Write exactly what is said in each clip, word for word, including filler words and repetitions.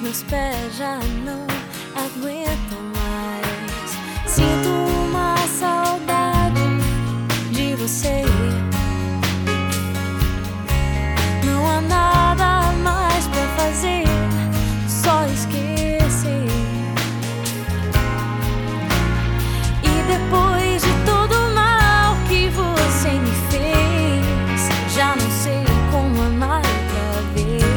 meus pés já não aguentam mais. Sinto uma saudade de você. Não há nada mais pra fazer, só esquecer. E depois de todo o mal que você me fez, já não sei como amar outra vez.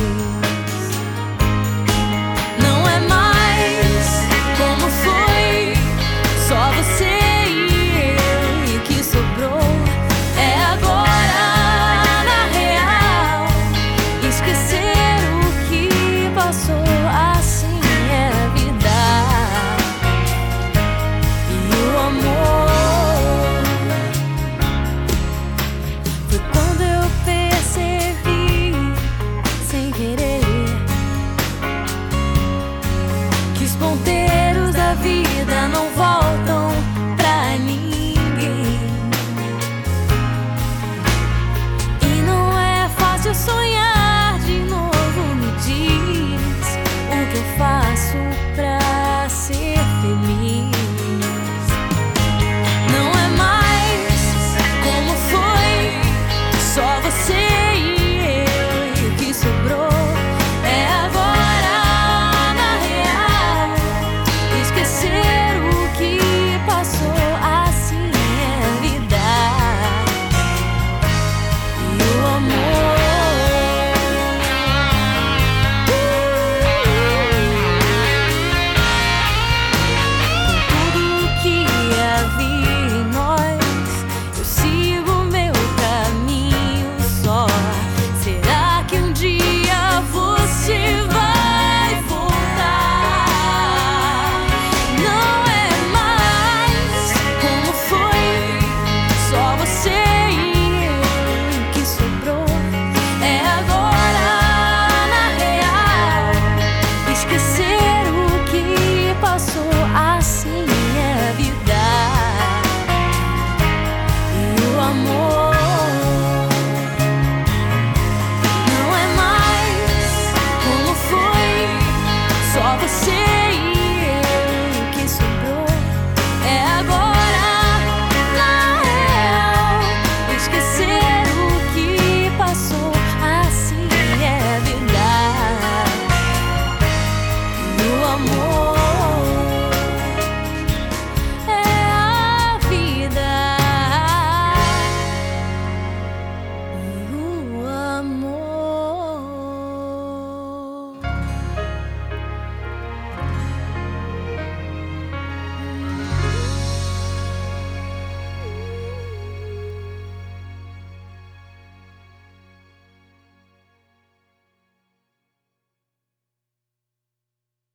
Não é mais como foi, só você e eu, e o que sobrou é agora, na real. Esquecer o que passou, assim é a vida. E o amor foi quando eu percebi, sem querer, que os ponteiros da vida não voltam pra ninguém. E não é fácil sonhar de novo. Me diz o que eu faço pra ser feliz. Não é mais como foi, só você e eu, e o que sobrou é agora, na real. Esquecer o que passou, assim é a vida. E o amor, com tudo que havia em nós, eu sigo meu caminho só. Será que um dia você vai voltar? Não é mais como foi, só você e eu, o que sobrou é agora, na real. Esquecer o que passou, assim é a vida. E o amor não é mais como foi, só você